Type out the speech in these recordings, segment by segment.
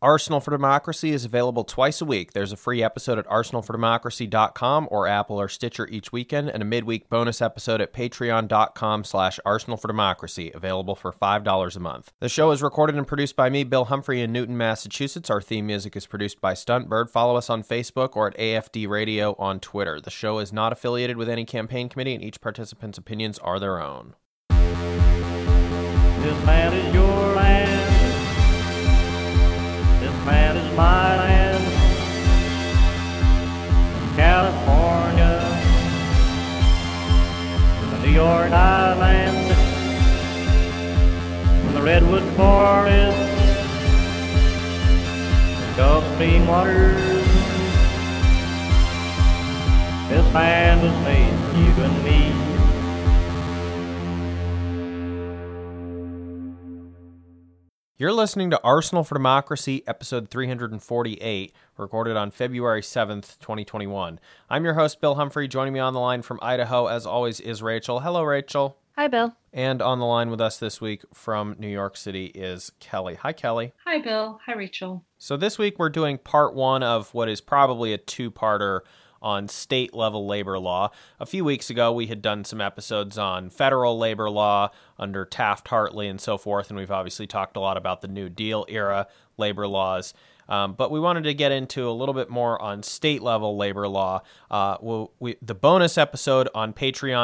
Arsenal for Democracy is available twice a week. There's a free episode at arsenalfordemocracy.com or Apple or Stitcher each weekend, and a midweek bonus episode at patreon.com/arsenalfordemocracy, available for $5 a month. The show is recorded and produced by me, Bill Humphrey, in Newton, Massachusetts. Our theme music is produced by Stuntbird. Follow us on Facebook or at AFD Radio on Twitter. The show is not affiliated with any campaign committee, and each participant's opinions are their own. This land is your land. This land is my land. From California to the New York Island, from the Redwood Forest to Gulf Stream waters. This land was made for you and me. You're listening to Arsenal for Democracy, episode 348, recorded on February 7th, 2021. I'm your host, Bill Humphrey. Joining me on the line from Idaho, as always, is Rachel. Hello, Rachel. Hi, Bill. And on the line with us this week from New York City is Kelly. Hi, Kelly. Hi, Bill. Hi, Rachel. So this week we're doing part one of what is probably a two-parter on state-level labor law. A few weeks ago, we had done some episodes on federal labor law under Taft-Hartley and so forth, and we've obviously talked a lot about the New Deal era labor laws. But we wanted to get into a little bit more on state-level labor law. The bonus episode on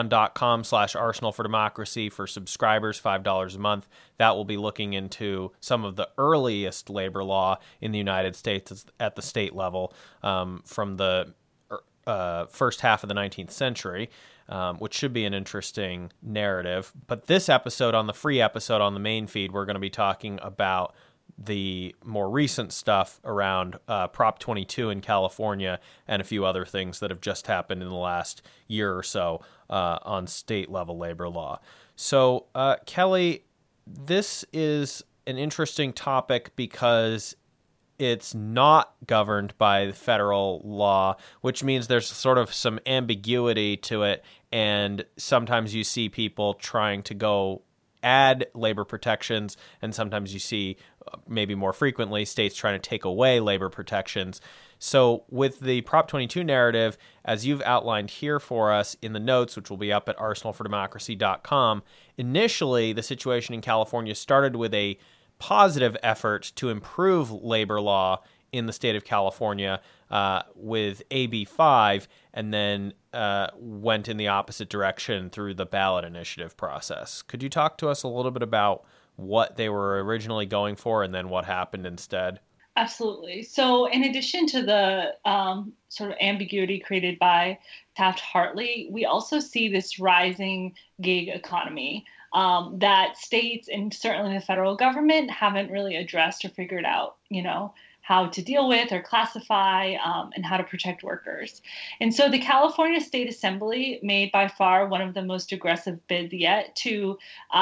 patreon.com/arsenalfordemocracy for subscribers, $5 a month, that will be looking into some of the earliest labor law in the United States at the state level from the first half of the 19th century, which should be an interesting narrative. But this episode, on the free episode on the main feed, we're going to be talking about the more recent stuff around Prop 22 in California and a few other things that have just happened in the last year or so on state-level labor law. So, Kelly, this is an interesting topic because it's not governed by the federal law, which means there's sort of some ambiguity to it, and sometimes you see people trying to go add labor protections, and sometimes you see, maybe more frequently, states trying to take away labor protections. So with the Prop 22 narrative, as you've outlined here for us in the notes, which will be up at arsenalfordemocracy.com, initially the situation in California started with a positive effort to improve labor law in the state of California with AB 5, and then went in the opposite direction through the ballot initiative process. Could you talk to us a little bit about what they were originally going for and then what happened instead? Absolutely. So in addition to the sort of ambiguity created by Taft-Hartley, we also see this rising gig economy that states and certainly the federal government haven't really addressed or figured out, how to deal with or classify and how to protect workers. And so the California State Assembly made by far one of the most aggressive bids yet to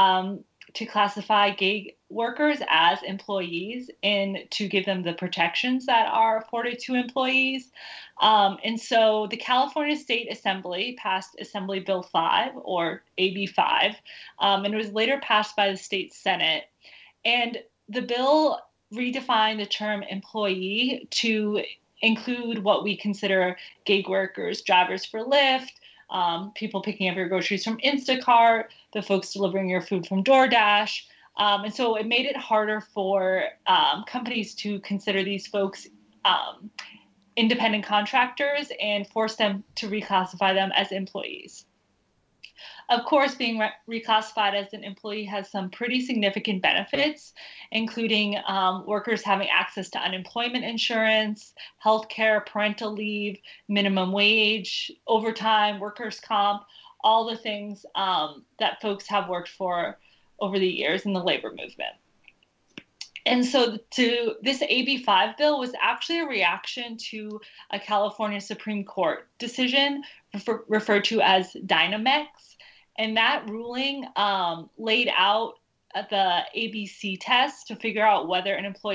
classify gig workers as employees and to give them the protections that are afforded to employees. And so the California State Assembly passed Assembly Bill 5, or AB 5, and it was later passed by the state Senate. And the bill redefined the term employee to include what we consider gig workers, drivers for Lyft, people picking up your groceries from Instacart, the folks delivering your food from DoorDash. And so it made it harder for companies to consider these folks independent contractors and force them to reclassify them as employees. Of course, being reclassified as an employee has some pretty significant benefits, including workers having access to unemployment insurance, healthcare, parental leave, minimum wage, overtime, workers' comp, all the things that folks have worked for over the years in the labor movement. And so this AB 5 bill was actually a reaction to a California Supreme Court decision referred to as Dynamex. And that ruling laid out the ABC test to figure out whether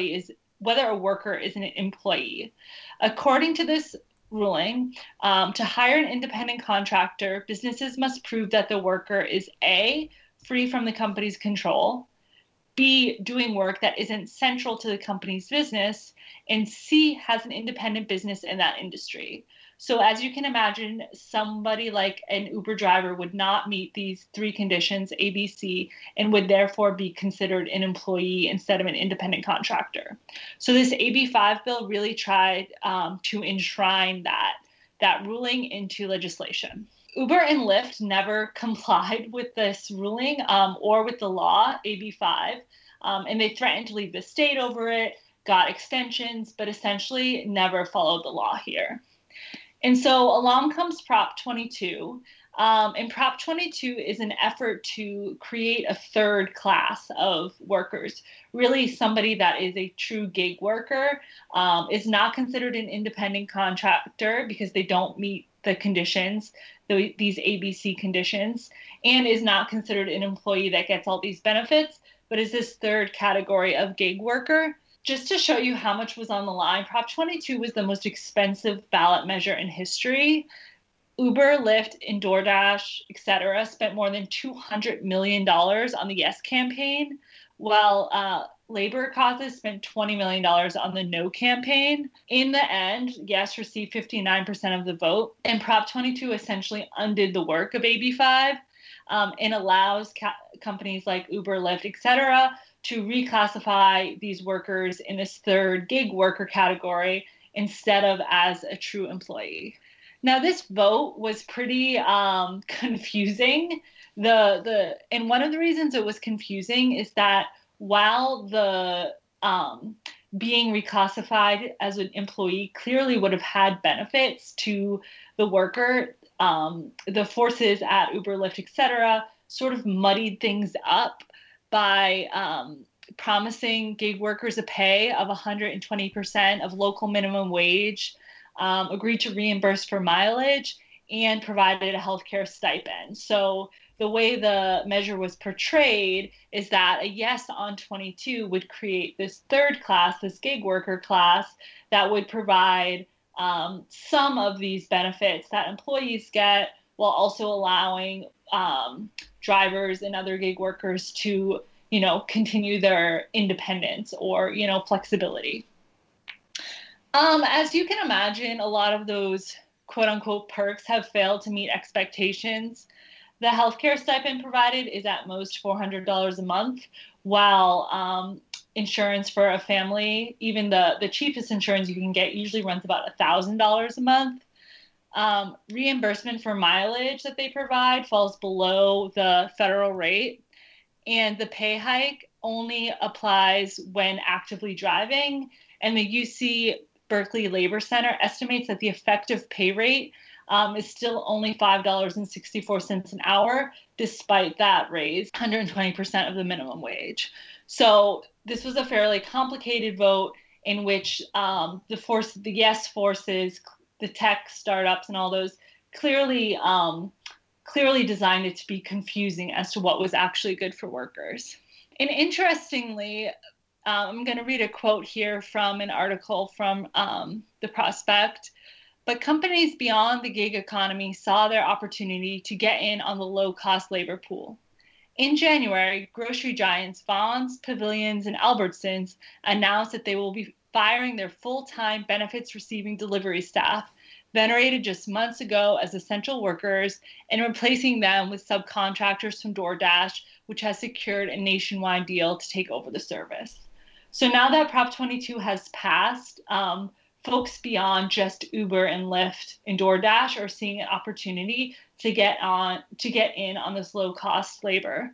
a worker is an employee. According to this ruling, to hire an independent contractor, businesses must prove that the worker is A, free from the company's control, B, doing work that isn't central to the company's business, and C, has an independent business in that industry. So as you can imagine, somebody like an Uber driver would not meet these three conditions, A, B, C, and would therefore be considered an employee instead of an independent contractor. So this AB5 bill really tried to enshrine that ruling into legislation. Uber and Lyft never complied with this ruling or with the law, AB5, and they threatened to leave the state over it, got extensions, but essentially never followed the law here. And so along comes Prop 22. And Prop 22 is an effort to create a third class of workers. Really, somebody that is a true gig worker is not considered an independent contractor because they don't meet the conditions, these ABC conditions, and is not considered an employee that gets all these benefits, but is this third category of gig worker. Just to show you how much was on the line, Prop 22 was the most expensive ballot measure in history. Uber, Lyft, and DoorDash, et cetera, spent more than $200 million on the Yes campaign, while labor causes spent $20 million on the No campaign. In the end, Yes received 59% of the vote, and Prop 22 essentially undid the work of AB5 and allows companies like Uber, Lyft, et cetera, to reclassify these workers in this third gig worker category instead of as a true employee. Now, this vote was pretty confusing. And one of the reasons it was confusing is that while the being reclassified as an employee clearly would have had benefits to the worker, the forces at Uber, Lyft, et cetera, sort of muddied things up by promising gig workers a pay of 120% of local minimum wage, agreed to reimburse for mileage, and provided a healthcare stipend. So the way the measure was portrayed is that a yes on 22 would create this third class, this gig worker class, that would provide some of these benefits that employees get, while also allowing drivers and other gig workers to, continue their independence or, flexibility. As you can imagine, a lot of those quote unquote perks have failed to meet expectations. The healthcare stipend provided is at most $400 a month, while insurance for a family, even the cheapest insurance you can get, usually runs about $1,000 a month. Reimbursement for mileage that they provide falls below the federal rate, and the pay hike only applies when actively driving. And the UC Berkeley Labor Center estimates that the effective pay rate is still only $5.64 an hour, despite that raise, 120% of the minimum wage. So this was a fairly complicated vote in which the yes forces, the tech startups and all those clearly designed it to be confusing as to what was actually good for workers. And interestingly, I'm going to read a quote here from an article from The Prospect. But companies beyond the gig economy saw their opportunity to get in on the low-cost labor pool. In January, grocery giants Vons, Pavilions, and Albertsons announced that they will be firing their full-time benefits-receiving delivery staff, venerated just months ago as essential workers, and replacing them with subcontractors from DoorDash, which has secured a nationwide deal to take over the service. So now that Prop 22 has passed, folks beyond just Uber and Lyft and DoorDash are seeing an opportunity to get in on this low-cost labor.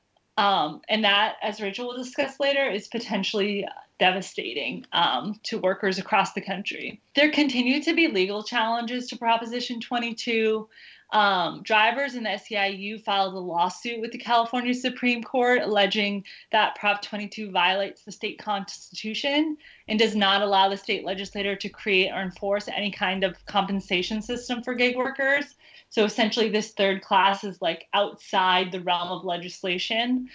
And that, as Rachel will discuss later, is potentially devastating to workers across the country. There continue to be legal challenges to Proposition 22. Drivers in the SEIU filed a lawsuit with the California Supreme Court alleging that Prop 22 violates the state constitution and does not allow the state legislature to create or enforce any kind of compensation system for gig workers. So essentially this third class is like outside the realm of legislation.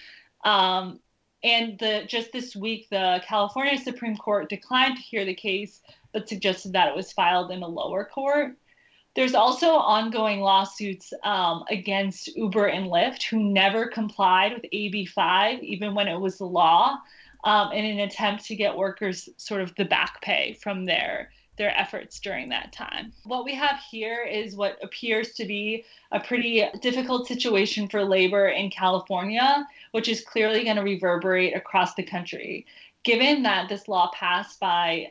And just this week, the California Supreme Court declined to hear the case, but suggested that it was filed in a lower court. There's also ongoing lawsuits against Uber and Lyft, who never complied with AB5, even when it was the law, in an attempt to get workers sort of the back pay from their efforts during that time. What we have here is what appears to be a pretty difficult situation for labor in California, which is clearly going to reverberate across the country. Given that this law passed by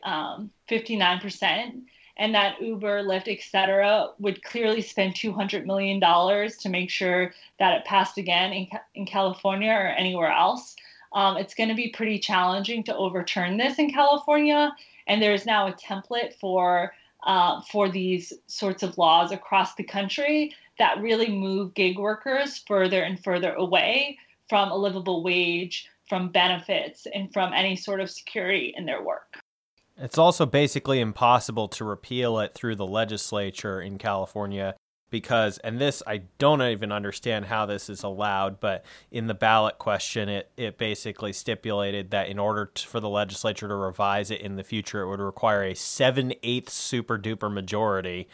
59%, and that Uber, Lyft, et cetera, would clearly spend $200 million to make sure that it passed again in California or anywhere else. It's going to be pretty challenging to overturn this in California. And there's now a template for these sorts of laws across the country that really move gig workers further and further away from a livable wage, from benefits, and from any sort of security in their work. It's also basically impossible to repeal it through the legislature in California because, and this, I don't even understand how this is allowed, but in the ballot question, it basically stipulated that in order for the legislature to revise it in the future, it would require a 7/8 super duper majority.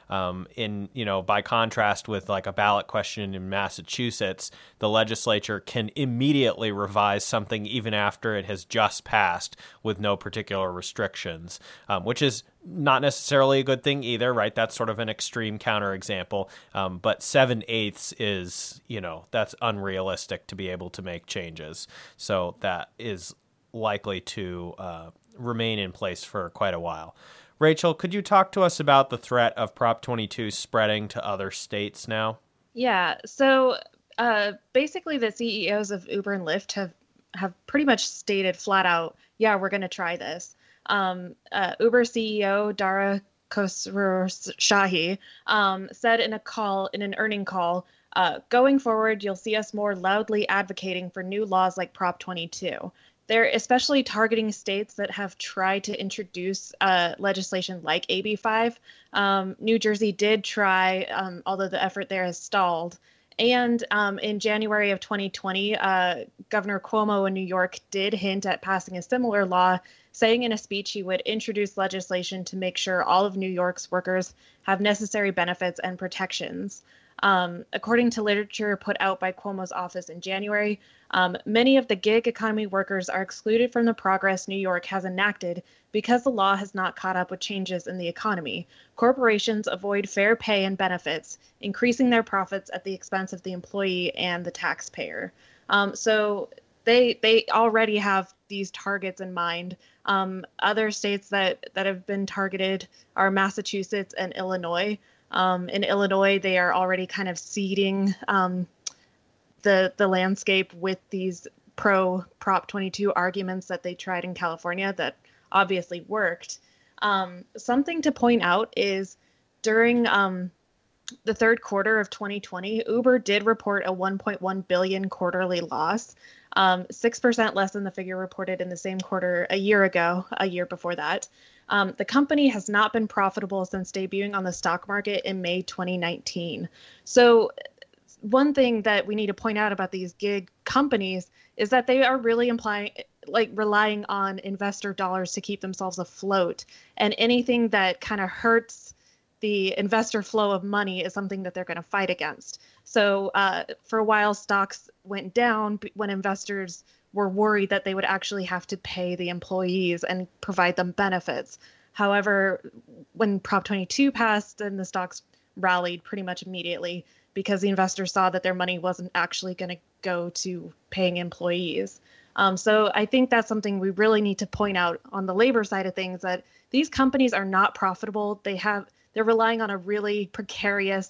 By contrast with like a ballot question in Massachusetts, the legislature can immediately revise something even after it has just passed with no particular restrictions, which is not necessarily a good thing either, right? That's sort of an extreme counterexample. But 7/8 is, that's unrealistic to be able to make changes. So that is likely to remain in place for quite a while. Rachel, could you talk to us about the threat of Prop 22 spreading to other states now? Yeah. So basically the CEOs of Uber and Lyft have pretty much stated flat out, yeah, we're going to try this. Uber CEO Dara Khosrowshahi said in an earning call, going forward, you'll see us more loudly advocating for new laws like Prop 22. They're especially targeting states that have tried to introduce legislation like AB5. New Jersey did try, although the effort there has stalled. And in January of 2020, Governor Cuomo in New York did hint at passing a similar law, saying in a speech he would introduce legislation to make sure all of New York's workers have necessary benefits and protections. According to literature put out by Cuomo's office in January, many of the gig economy workers are excluded from the progress New York has enacted because the law has not caught up with changes in the economy. Corporations avoid fair pay and benefits, increasing their profits at the expense of the employee and the taxpayer. So they already have these targets in mind. Other states that have been targeted are Massachusetts and Illinois. In Illinois, they are already kind of seeding the landscape with these pro Prop 22 arguments that they tried in California that obviously worked. Something to point out is during the third quarter of 2020, Uber did report a 1.1 billion quarterly loss, 6% less than the figure reported in the same quarter a year before that. The company has not been profitable since debuting on the stock market in May 2019. So one thing that we need to point out about these gig companies is that they are really relying on investor dollars to keep themselves afloat. And anything that kind of hurts the investor flow of money is something that they're going to fight against. So for a while, stocks went down when investors were worried that they would actually have to pay the employees and provide them benefits. However, when Prop 22 passed, and the stocks rallied pretty much immediately because the investors saw that their money wasn't actually going to go to paying employees. So I think that's something we really need to point out on the labor side of things, that these companies are not profitable. They're relying on a really precarious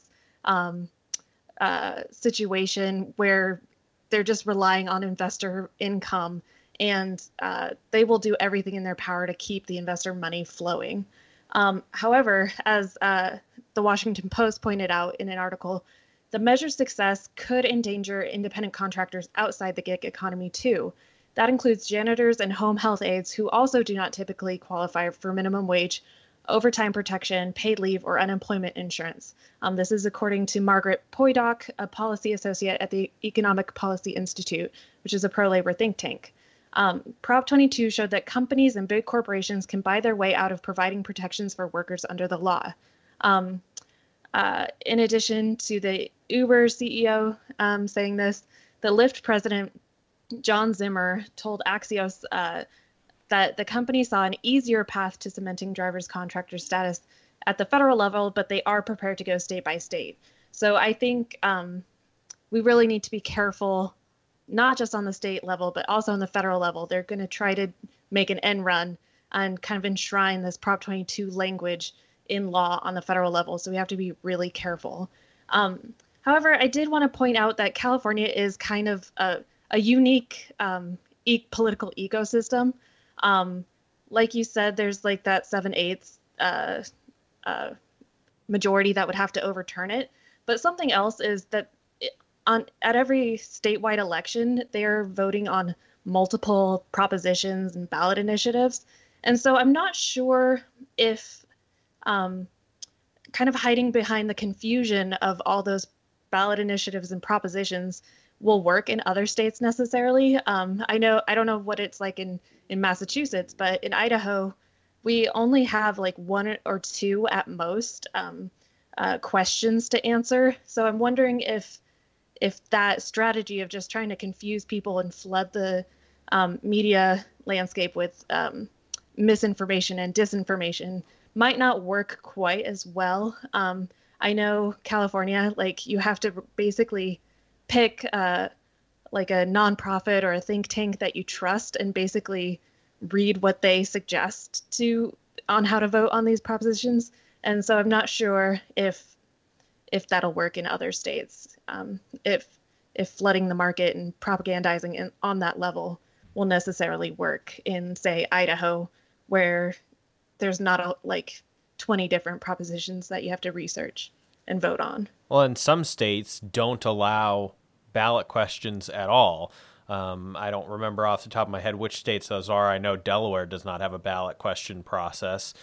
situation where they're just relying on investor income, and they will do everything in their power to keep the investor money flowing. However, as the Washington Post pointed out in an article, the measure's success could endanger independent contractors outside the gig economy too. That includes janitors and home health aides who also do not typically qualify for minimum wage, overtime protection, paid leave, or unemployment insurance. This is according to Margaret Poydock, a policy associate at the Economic Policy Institute, which is a pro-labor think tank. Prop 22 showed that companies and big corporations can buy their way out of providing protections for workers under the law. In addition to the Uber CEO saying this, the Lyft president, John Zimmer, told Axios that the company saw an easier path to cementing drivers' contractor status at the federal level, but they are prepared to go state by state. So I think we really need to be careful, not just on the state level, but also on the federal level. They're going to try to make an end run and kind of enshrine this Prop 22 language in law on the federal level. So we have to be really careful. However, I did want to point out that California is kind of a unique political ecosystem. Like you said, there's like that 7/8 majority that would have to overturn it. But something else is that at every statewide election, they're voting on multiple propositions and ballot initiatives. And so I'm not sure if kind of hiding behind the confusion of all those ballot initiatives and propositions will work in other states necessarily. I don't know what it's like in Massachusetts, but in Idaho, we only have like one or two at most questions to answer. So I'm wondering if that strategy of just trying to confuse people and flood the media landscape with misinformation and disinformation might not work quite as well. I know California, like you have to basically pick like a nonprofit or a think tank that you trust and basically read what they suggest on how to vote on these propositions. And so I'm not sure if that'll work in other states. If flooding the market and propagandizing on that level will necessarily work in, say, Idaho, where there's not like 20 different propositions that you have to research and vote on. Well, and some states don't allow ballot questions at all. I don't remember off the top of my head which states those are. I know Delaware does not have a ballot question process.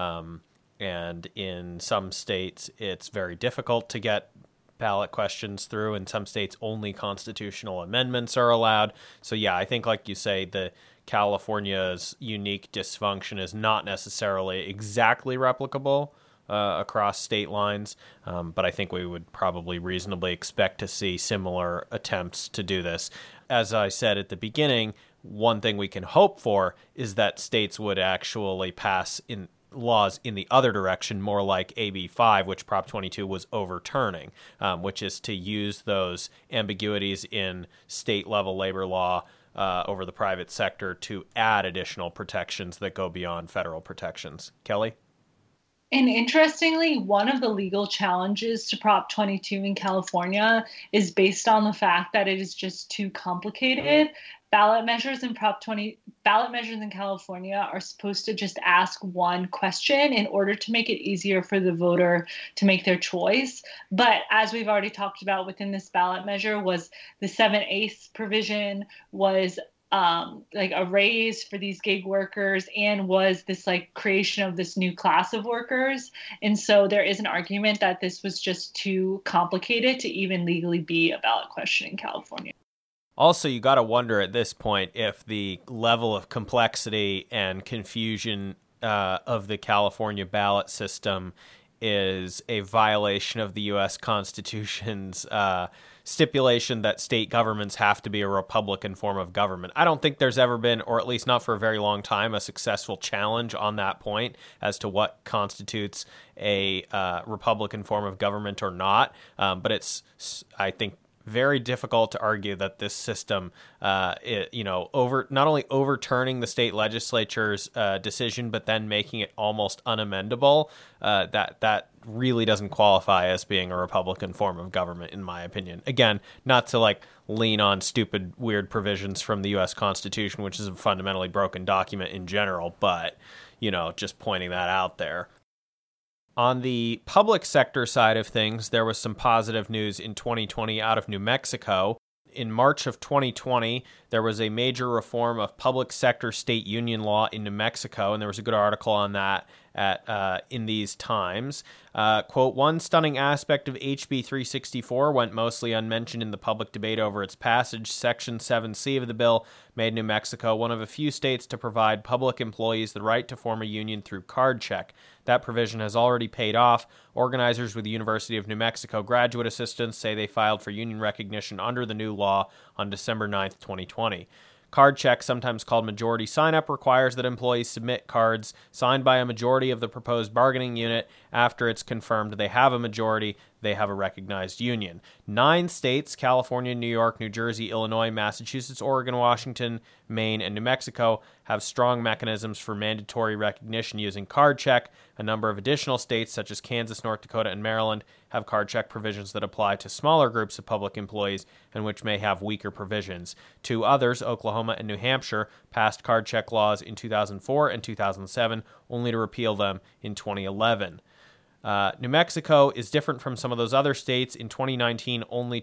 And in some states, it's very difficult to get ballot questions through. In some states, only constitutional amendments are allowed. So yeah, I think like you say, the California's unique dysfunction is not necessarily exactly replicable across state lines, but I think we would probably reasonably expect to see similar attempts to do this. As I said at the beginning, one thing we can hope for is that states would actually pass in laws in the other direction, more like AB 5, which Prop 22 was overturning, which is to use those ambiguities in state-level labor law over the private sector to add additional protections that go beyond federal protections. Kelly? And interestingly, one of the legal challenges to Prop 22 in California is based on the fact that it is just too complicated. Ballot measures in California are supposed to just ask one question in order to make it easier for the voter to make their choice. But as we've already talked about within this ballot measure, was the 7/8 provision was like a raise for these gig workers, and was this like creation of this new class of workers. And so there is an argument that this was just too complicated to even legally be a ballot question in California. Also, you got to wonder at this point if the level of complexity and confusion of the California ballot system is a violation of the U.S. Constitution's stipulation that state governments have to be a Republican form of government. I don't think there's ever been, or at least not for a very long time, a successful challenge on that point as to what constitutes a Republican form of government or not. But it's, I think, very difficult to argue that this system, not only overturning the state legislature's decision, but then making it almost unamendable, that really doesn't qualify as being a Republican form of government, in my opinion. Again, not to like lean on stupid, weird provisions from the U.S. Constitution, which is a fundamentally broken document in general, but, just pointing that out there. On the public sector side of things, there was some positive news in 2020 out of New Mexico. In March of 2020, there was a major reform of public sector state union law in New Mexico, and there was a good article on that in these times. Quote, one stunning aspect of HB 364 went mostly unmentioned in the public debate over its passage. Section 7C of the bill made New Mexico one of a few states to provide public employees the right to form a union through card check. That provision has already paid off. Organizers with the University of New Mexico graduate assistants say they filed for union recognition under the new law on December 9th, 2020. Card check, sometimes called majority sign-up, requires that employees submit cards signed by a majority of the proposed bargaining unit. After it's confirmed they have a majority, they have a recognized union. 9 states, California, New York, New Jersey, Illinois, Massachusetts, Oregon, Washington, Maine, and New Mexico, have strong mechanisms for mandatory recognition using card check. A number of additional states, such as Kansas, North Dakota, and Maryland, have card check provisions that apply to smaller groups of public employees and which may have weaker provisions. 2 others, Oklahoma and New Hampshire, passed card check laws in 2004 and 2007, only to repeal them in 2011. New Mexico is different from some of those other states. In 2019, only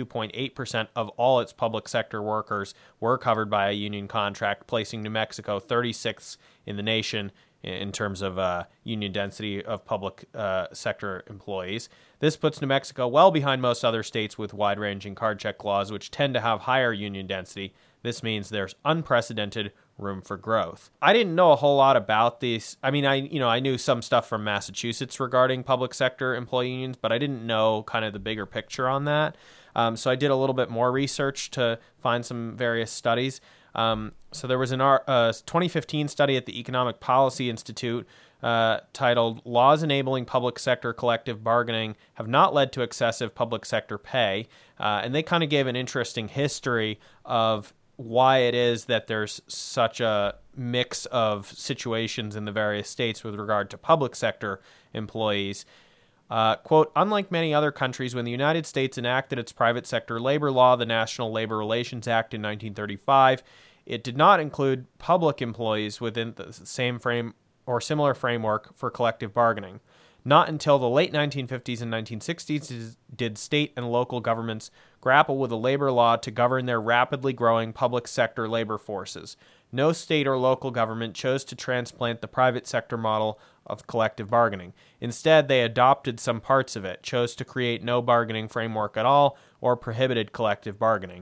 22.8% of all its public sector workers were covered by a union contract, placing New Mexico 36th in the nation in terms of union density of public sector employees. This puts New Mexico well behind most other states with wide-ranging card check laws, which tend to have higher union density. This means there's unprecedented room for growth. I didn't know a whole lot about these. I mean, I knew some stuff from Massachusetts regarding public sector employee unions, but I didn't know kind of the bigger picture on that. So I did a little bit more research to find some various studies. So there was a 2015 study at the Economic Policy Institute titled Laws Enabling Public Sector Collective Bargaining Have Not Led to Excessive Public Sector Pay. And they kind of gave an interesting history of why it is that there's such a mix of situations in the various states with regard to public sector employees. Quote, unlike many other countries, when the United States enacted its private sector labor law, the National Labor Relations Act in 1935, it did not include public employees within the same frame or similar framework for collective bargaining. Not until the late 1950s and 1960s did state and local governments grapple with a labor law to govern their rapidly growing public sector labor forces. No state or local government chose to transplant the private sector model of collective bargaining. Instead, they adopted some parts of it, chose to create no bargaining framework at all, or prohibited collective bargaining.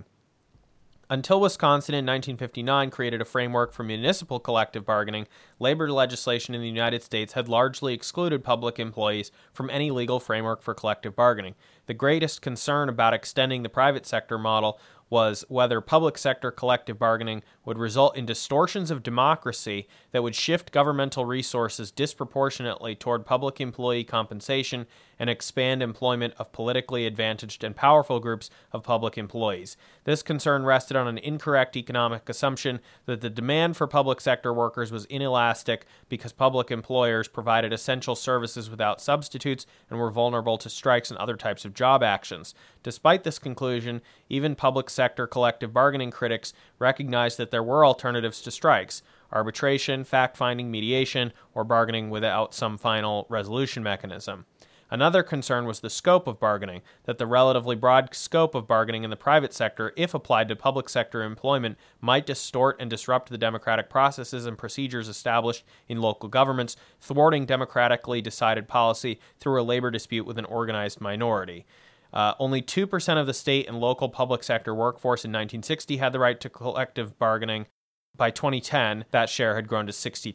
Until Wisconsin in 1959 created a framework for municipal collective bargaining, labor legislation in the United States had largely excluded public employees from any legal framework for collective bargaining. The greatest concern about extending the private sector model was whether public sector collective bargaining would result in distortions of democracy that would shift governmental resources disproportionately toward public employee compensation and expand employment of politically advantaged and powerful groups of public employees. This concern rested on an incorrect economic assumption that the demand for public sector workers was inelastic because public employers provided essential services without substitutes and were vulnerable to strikes and other types of job actions. Despite this conclusion, even public sector collective bargaining critics recognized that there were alternatives to strikes: arbitration, fact-finding, mediation, or bargaining without some final resolution mechanism. Another concern was the scope of bargaining, that the relatively broad scope of bargaining in the private sector, if applied to public sector employment, might distort and disrupt the democratic processes and procedures established in local governments, thwarting democratically decided policy through a labor dispute with an organized minority. Only 2% of the state and local public sector workforce in 1960 had the right to collective bargaining. By 2010, that share had grown to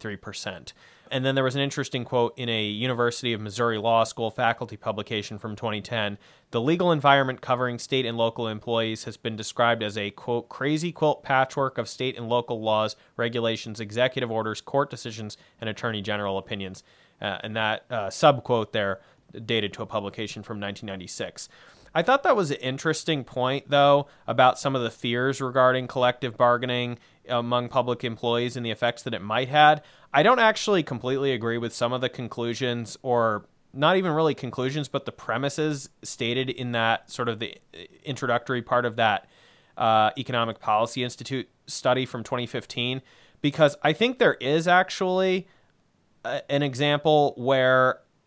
63%. And then there was an interesting quote in a University of Missouri Law School faculty publication from 2010. The legal environment covering state and local employees has been described as a, quote, crazy quilt patchwork of state and local laws, regulations, executive orders, court decisions, and attorney general opinions. And that subquote there dated to a publication from 1996. I thought that was an interesting point, though, about some of the fears regarding collective bargaining among public employees and the effects that it might have. I don't actually completely agree with some of the conclusions, or not even really conclusions, but the premises stated in that sort of the introductory part of that Economic Policy Institute study from 2015, because I think there is actually an example where,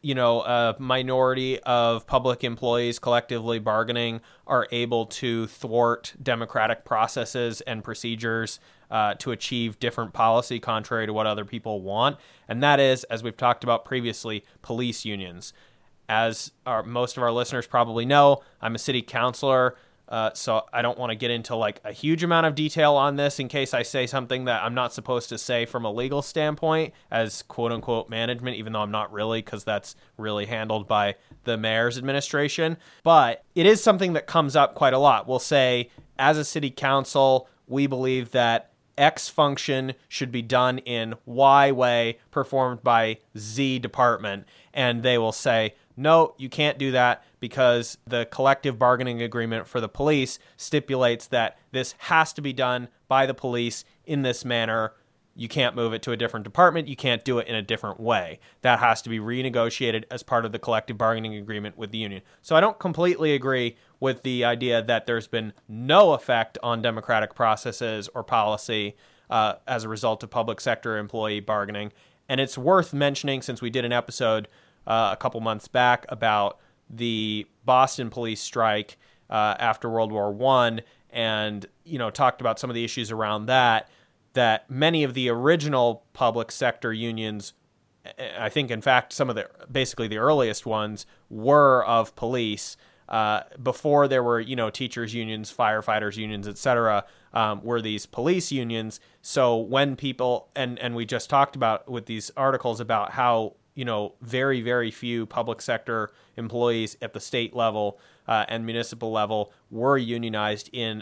a minority of public employees collectively bargaining are able to thwart democratic processes and procedures to achieve different policy contrary to what other people want. And that is, as we've talked about previously, police unions. As most of our listeners probably know, I'm a city councilor, so I don't want to get into like a huge amount of detail on this in case I say something that I'm not supposed to say from a legal standpoint as quote unquote management, even though I'm not really, because that's really handled by the mayor's administration. But it is something that comes up quite a lot. We'll say, as a city council, we believe that X function should be done in Y way, performed by Z department. And they will say, no, you can't do that because the collective bargaining agreement for the police stipulates that this has to be done by the police in this manner. You can't move it to a different department. You can't do it in a different way. That has to be renegotiated as part of the collective bargaining agreement with the union. So I don't completely agree with the idea that there's been no effect on democratic processes or policy as a result of public sector employee bargaining. And it's worth mentioning, since we did an episode a couple months back about the Boston police strike after World War I, and talked about some of the issues around that many of the original public sector unions, I think in fact some of basically the earliest ones, were of police. Before there were teachers unions, firefighters unions, etc., were these police unions. So when people, and we just talked about with these articles about how very, very few public sector employees at the state level and municipal level were unionized in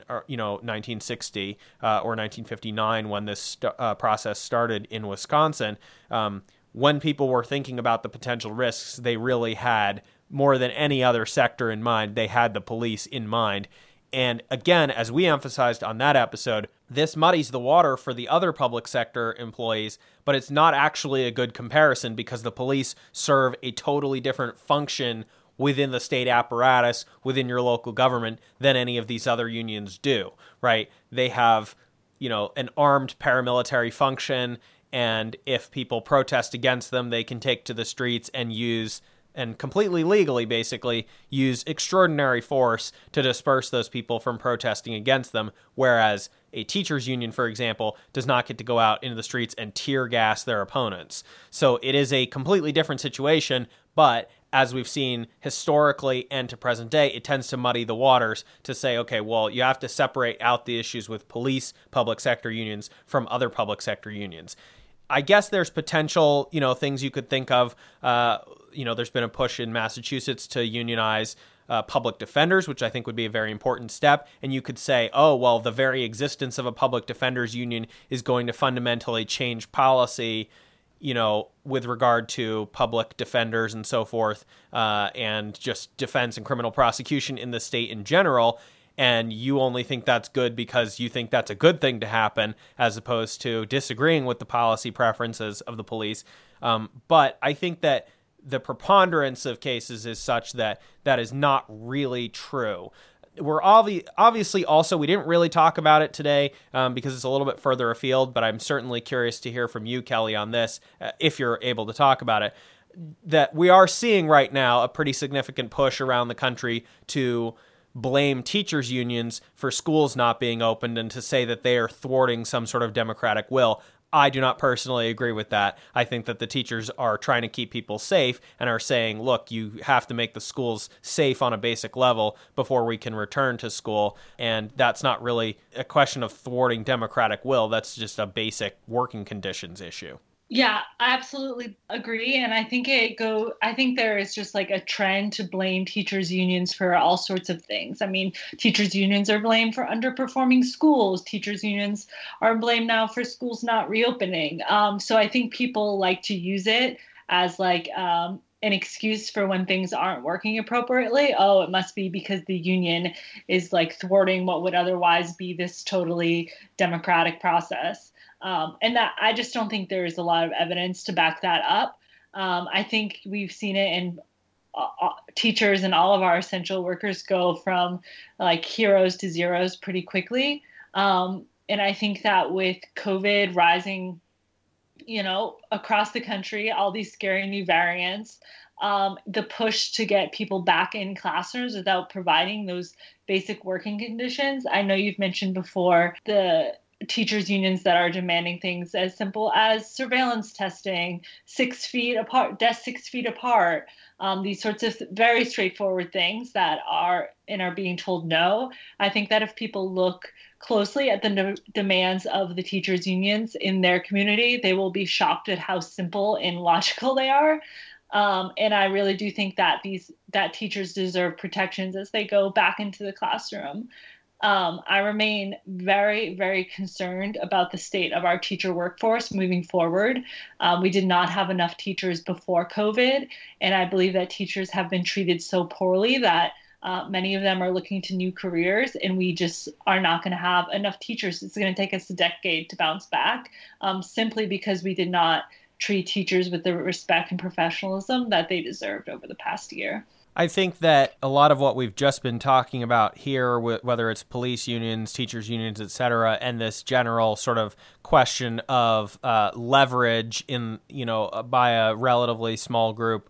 1960 or 1959 when this process started in Wisconsin. When people were thinking about the potential risks, they really had, more than any other sector in mind, they had the police in mind. And again, as we emphasized on that episode, this muddies the water for the other public sector employees, but it's not actually a good comparison because the police serve a totally different function within the state apparatus, within your local government, than any of these other unions do, right? They have, an armed paramilitary function, and if people protest against them, they can take to the streets and completely legally, basically, use extraordinary force to disperse those people from protesting against them, whereas a teachers union, for example, does not get to go out into the streets and tear gas their opponents. So it is a completely different situation, but as we've seen historically and to present day, it tends to muddy the waters to say, okay, well, you have to separate out the issues with police public sector unions from other public sector unions. I guess there's potential, things you could think of. There's been a push in Massachusetts to unionize public defenders, which I think would be a very important step. And you could say, oh, well, the very existence of a public defenders union is going to fundamentally change policy, with regard to public defenders and so forth, and just defense and criminal prosecution in the state in general. And you only think that's good because you think that's a good thing to happen, as opposed to disagreeing with the policy preferences of the police. But I think that the preponderance of cases is such that that is not really true. We're obviously also, we didn't really talk about it today because it's a little bit further afield, but I'm certainly curious to hear from you, Kelly, on this, if you're able to talk about it, that we are seeing right now a pretty significant push around the country to blame teachers unions for schools not being opened and to say that they are thwarting some sort of democratic will. I do not personally agree with that. I think that the teachers are trying to keep people safe and are saying, look, you have to make the schools safe on a basic level before we can return to school. And that's not really a question of thwarting democratic will. That's just a basic working conditions issue. Yeah, I absolutely agree. And I think there is just like a trend to blame teachers unions for all sorts of things. I mean, teachers unions are blamed for underperforming schools. Teachers unions are blamed now for schools not reopening. So I think people like to use it as like an excuse for when things aren't working appropriately. Oh, it must be because the union is like thwarting what would otherwise be this totally democratic process. And that I just don't think there is a lot of evidence to back that up. I think we've seen it in teachers and all of our essential workers go from like heroes to zeros pretty quickly. And I think that with COVID rising, across the country, all these scary new variants, the push to get people back in classrooms without providing those basic working conditions. I know you've mentioned before the teachers unions that are demanding things as simple as surveillance testing, 6 feet apart, desks 6 feet apart, these sorts of very straightforward things that are being told no. I think that if people look closely at the demands of the teachers unions in their community, they will be shocked at how simple and logical they are. And I really do think that that teachers deserve protections as they go back into the classroom. I remain very, very concerned about the state of our teacher workforce moving forward. We did not have enough teachers before COVID, and I believe that teachers have been treated so poorly that many of them are looking to new careers, and we just are not going to have enough teachers. It's going to take us a decade to bounce back, simply because we did not treat teachers with the respect and professionalism that they deserved over the past year. I think that a lot of what we've just been talking about here, whether it's police unions, teachers unions, et cetera, and this general sort of question of leverage by a relatively small group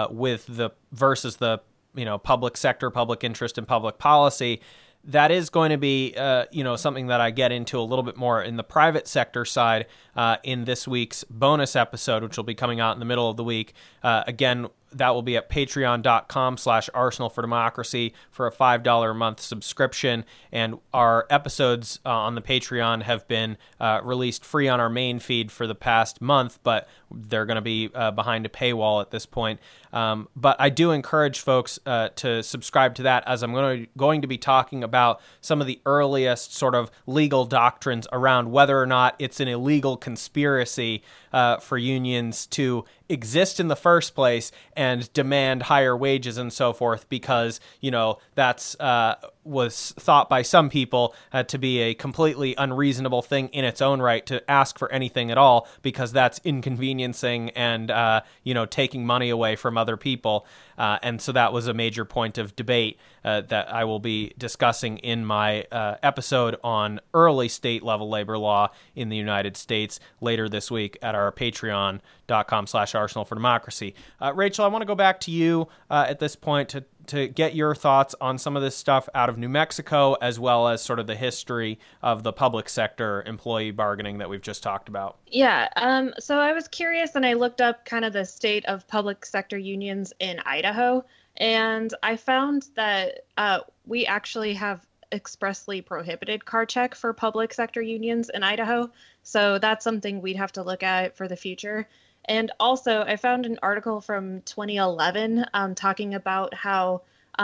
versus the public sector, public interest, and public policy, that is going to be something that I get into a little bit more in the private sector side in this week's bonus episode, which will be coming out in the middle of the week. Again, that will be at patreon.com/Arsenal for Democracy for a $5 a month subscription. And our episodes on the Patreon have been released free on our main feed for the past month, but they're going to be behind a paywall at this point. But I do encourage folks to subscribe to that, as I'm going to be talking about some of the earliest sort of legal doctrines around whether or not it's an illegal conspiracy for unions to exist in the first place and demand higher wages and so forth, because that's was thought by some people to be a completely unreasonable thing in its own right to ask for anything at all, because that's inconveniencing and taking money away from other people. And so that was a major point of debate that I will be discussing in my episode on early state level labor law in the United States later this week at our patreon.com/Arsenal for Democracy. Rachel, I want to go back to you at this point to get your thoughts on some of this stuff out of New Mexico, as well as sort of the history of the public sector employee bargaining that we've just talked about. Yeah, so I was curious and I looked up kind of the state of public sector unions in Idaho, and I found that we actually have expressly prohibited card check for public sector unions in Idaho. So that's something we'd have to look at for the future. And also, I found an article from 2011 talking about how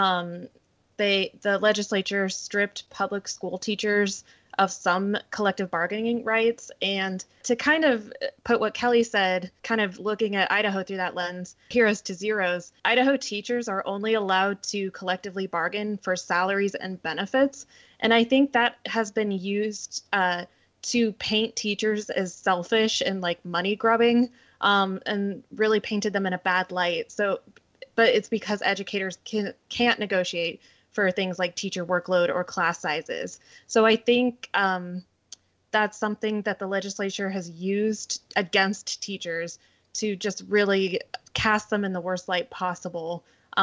the legislature stripped public school teachers of some collective bargaining rights. And to kind of put what Kelly said, kind of looking at Idaho through that lens, heroes to zeros, Idaho teachers are only allowed to collectively bargain for salaries and benefits. And I think that has been used to paint teachers as selfish and like money grubbing. And really painted them in a bad light. So, but it's because educators can't negotiate for things like teacher workload or class sizes. So I think that's something that the legislature has used against teachers to just really cast them in the worst light possible,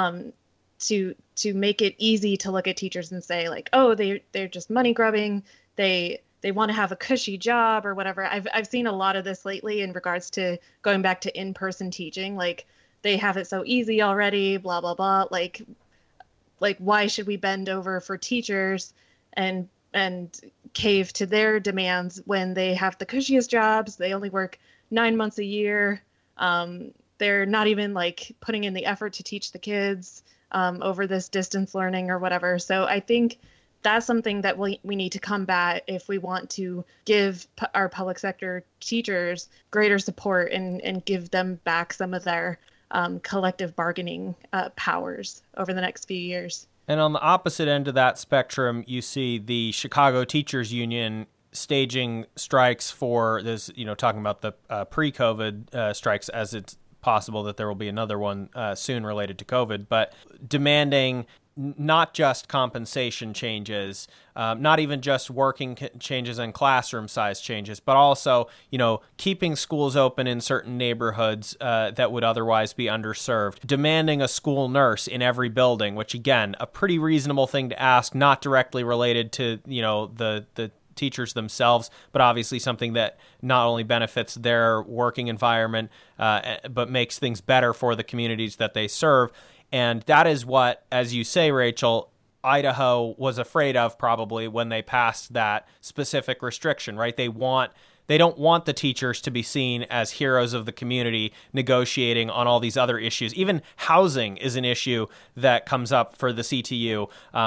to make it easy to look at teachers and say like, oh, they're just money grubbing. They want to have a cushy job or whatever. I've seen a lot of this lately in regards to going back to in-person teaching. Like, they have it so easy already, blah, blah, blah. Like why should we bend over for teachers and cave to their demands when they have the cushiest jobs? They only work 9 months a year. They're not even like putting in the effort to teach the kids over this distance learning or whatever. So I think that's something that we need to combat if we want to give our public sector teachers greater support and give them back some of their collective bargaining powers over the next few years. And on the opposite end of that spectrum, you see the Chicago Teachers Union staging strikes for this, talking about the pre-COVID strikes, as it's possible that there will be another one soon related to COVID, but demanding not just compensation changes, not even just working changes and classroom size changes, but also, keeping schools open in certain neighborhoods that would otherwise be underserved, demanding a school nurse in every building, which again, a pretty reasonable thing to ask, not directly related to, the teachers themselves, but obviously something that not only benefits their working environment, but makes things better for the communities that they serve. And that is what, as you say, Rachel, Idaho was afraid of probably when they passed that specific restriction, right? They don't want the teachers to be seen as heroes of the community negotiating on all these other issues. Even housing is an issue that comes up for the CTU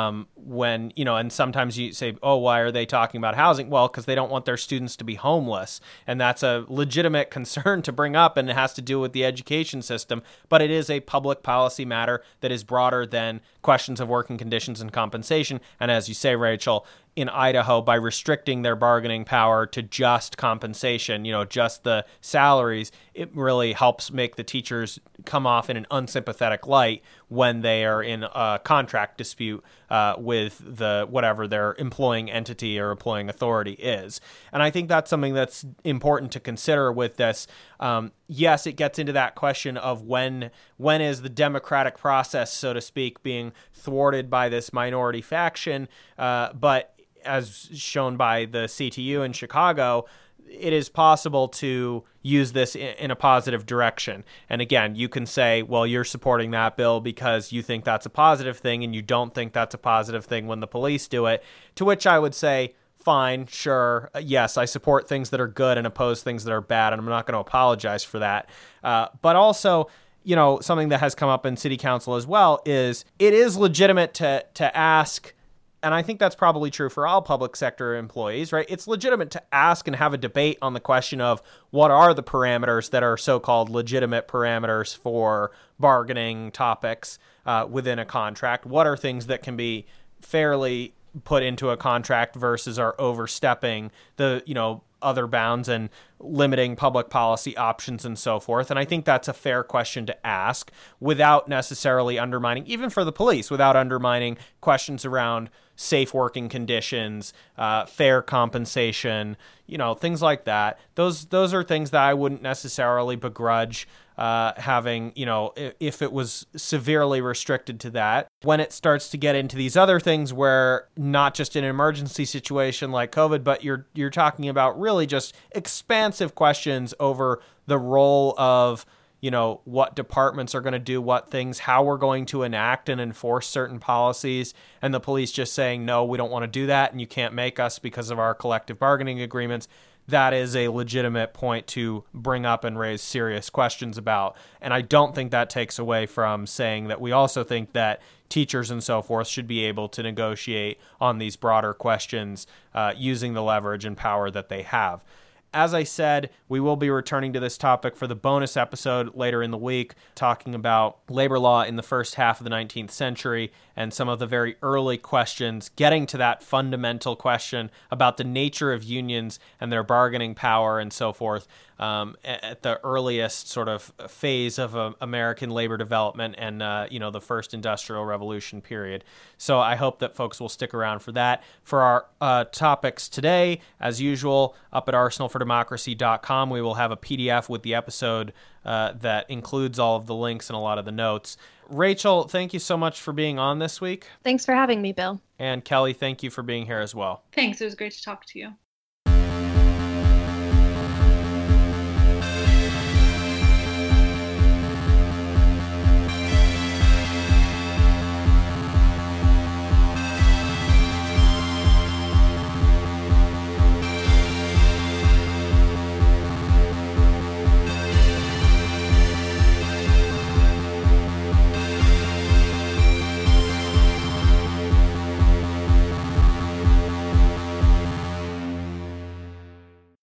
when, and sometimes you say, oh, why are they talking about housing? Well, because they don't want their students to be homeless. And that's a legitimate concern to bring up, and it has to do with the education system. But it is a public policy matter that is broader than questions of working conditions and compensation. And as you say, Rachel, in Idaho, by restricting their bargaining power to just compensation, just the salaries, it really helps make the teachers come off in an unsympathetic light when they are in a contract dispute with whatever their employing entity or employing authority is. And I think that's something that's important to consider with this. Yes, it gets into that question of when is the democratic process, so to speak, being thwarted by this minority faction, but as shown by the CTU in Chicago, it is possible to use this in a positive direction. And again, you can say, well, you're supporting that bill because you think that's a positive thing, and you don't think that's a positive thing when the police do it, to which I would say, fine, sure, yes, I support things that are good and oppose things that are bad, and I'm not going to apologize for that. But also, something that has come up in city council as well is it is legitimate to ask, and I think that's probably true for all public sector employees, right? It's legitimate to ask and have a debate on the question of what are the parameters that are so-called legitimate parameters for bargaining topics within a contract. What are things that can be fairly put into a contract versus are overstepping the, other bounds and limiting public policy options and so forth. And I think that's a fair question to ask without necessarily undermining, even for the police, without undermining questions around safe working conditions, fair compensation, things like that. Those are things that I wouldn't necessarily begrudge having, if it was severely restricted to that. When it starts to get into these other things where not just an emergency situation like COVID, but you're talking about really just expansive questions over the role of, what departments are going to do what things, how we're going to enact and enforce certain policies, and the police just saying, no, we don't want to do that, and you can't make us because of our collective bargaining agreements. That is a legitimate point to bring up and raise serious questions about. And I don't think that takes away from saying that we also think that teachers and so forth should be able to negotiate on these broader questions using the leverage and power that they have. As I said, we will be returning to this topic for the bonus episode later in the week, talking about labor law in the first half of the 19th century and some of the very early questions, getting to that fundamental question about the nature of unions and their bargaining power and so forth at the earliest sort of phase of American labor development and, the first industrial revolution period. So I hope that folks will stick around for that. For our topics today, as usual, up at arsenalfordemocracy.com, we will have a PDF with the episode that includes all of the links and a lot of the notes. Rachel, thank you so much for being on this week. Thanks for having me, Bill. And Kelly, thank you for being here as well. Thanks. It was great to talk to you.